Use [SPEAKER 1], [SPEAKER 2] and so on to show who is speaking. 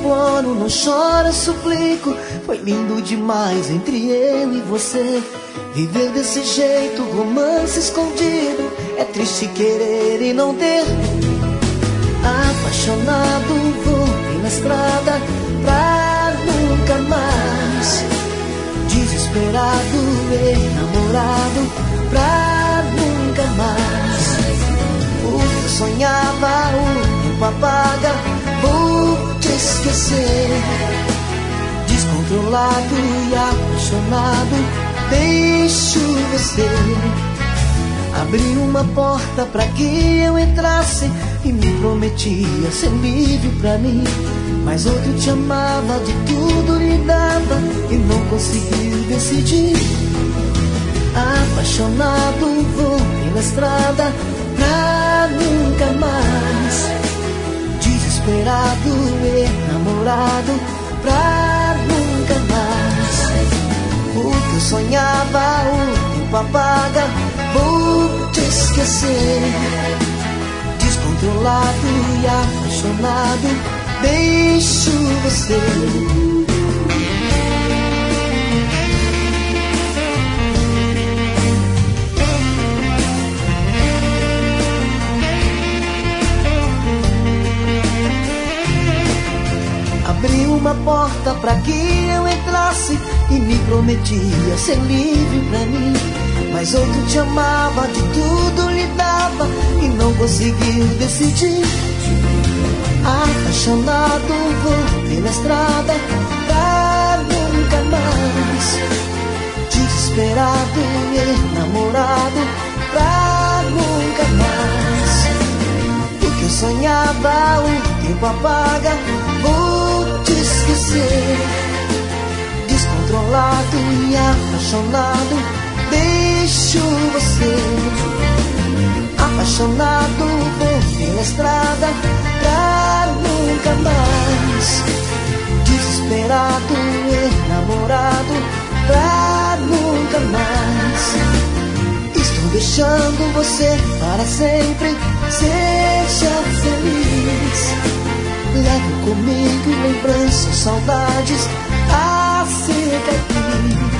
[SPEAKER 1] imploro, não choro, eu suplico. Foi lindo demais entre eu e você. Viver desse jeito, romance escondido. É triste querer e não ter. Apaixonado, vou na estrada pra nunca mais. Desesperado, enamorado pra nunca mais. O que eu sonhava, o tempo apaga. Vou te esquecer. Descontrolado e apaixonado, deixo você abrir uma porta pra que eu entrasse e me prometia ser livre pra mim. Mas outro te amava, de tudo lhe dava e não conseguiu decidir. Apaixonado, vou pela estrada pra nunca mais. Desesperado, enamorado pra nunca mais. O que eu sonhava, o tempo apaga. Vou te esquecer. Descontrolado e apaixonado, deixo você. Abri uma porta pra que eu entrasse e me prometia ser livre pra mim. Mas outro te amava, de tudo lhe dava e não conseguiu decidir. Apaixonado, vou pela estrada pra nunca mais. Desesperado, enamorado pra nunca mais. O que eu sonhava, o tempo apaga. Vou te esquecer. Descontrolado e apaixonado, deixo você. Apaixonado, vou pela estrada pra nunca mais. Desesperado, enamorado pra nunca mais. Estou deixando você para sempre. Seja feliz. Levo comigo lembranças, saudades a cicatriz.